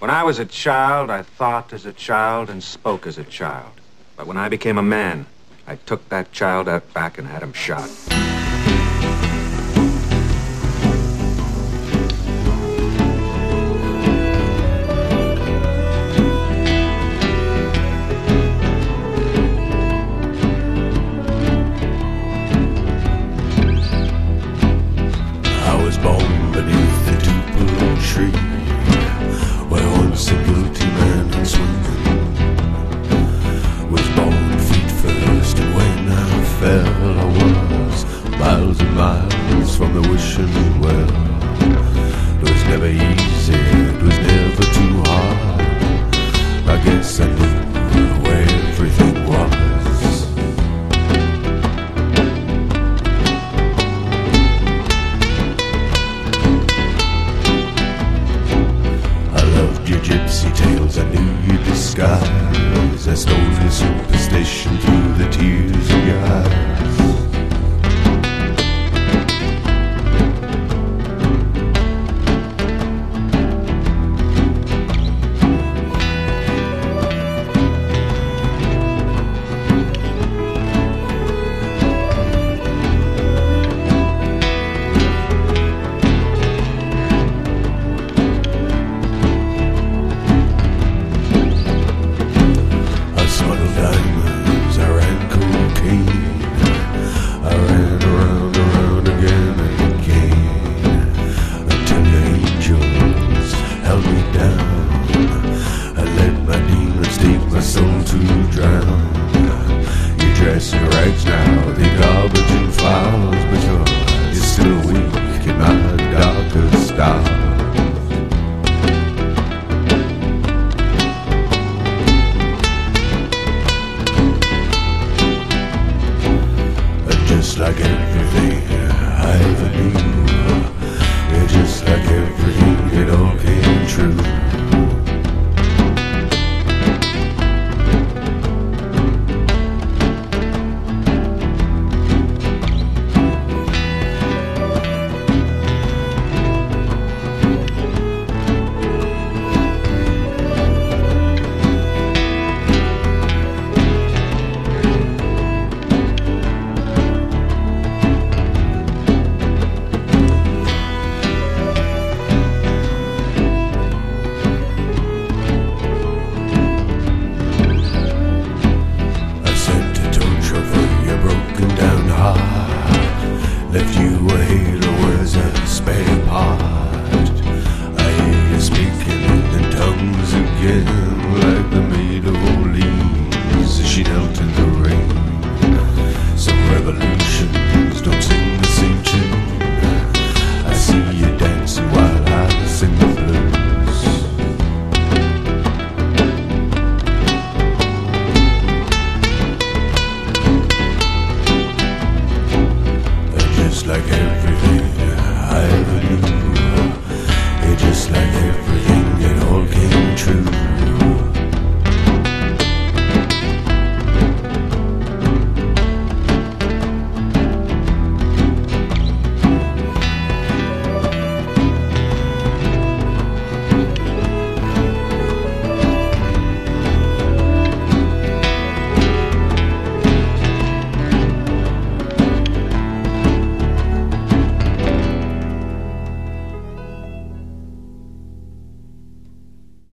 When I was a child, I thought as a child and spoke as a child. But when I became a man, I took that child out back and had him shot. I was born beneath the tupelo tree, where once a guilty man and swinging was born feet first, and when I fell I was miles and miles from the wishing well. It was never easy, it was never too hard. I guess I knew where everything was. Your gypsy tales, I knew you disguise. I stole your superstition through the tears of your eyes. Diamonds, I ran cocaine, I ran around again and again, until your angels held me down. I let my demons take my soul to drown. You dress in rags now.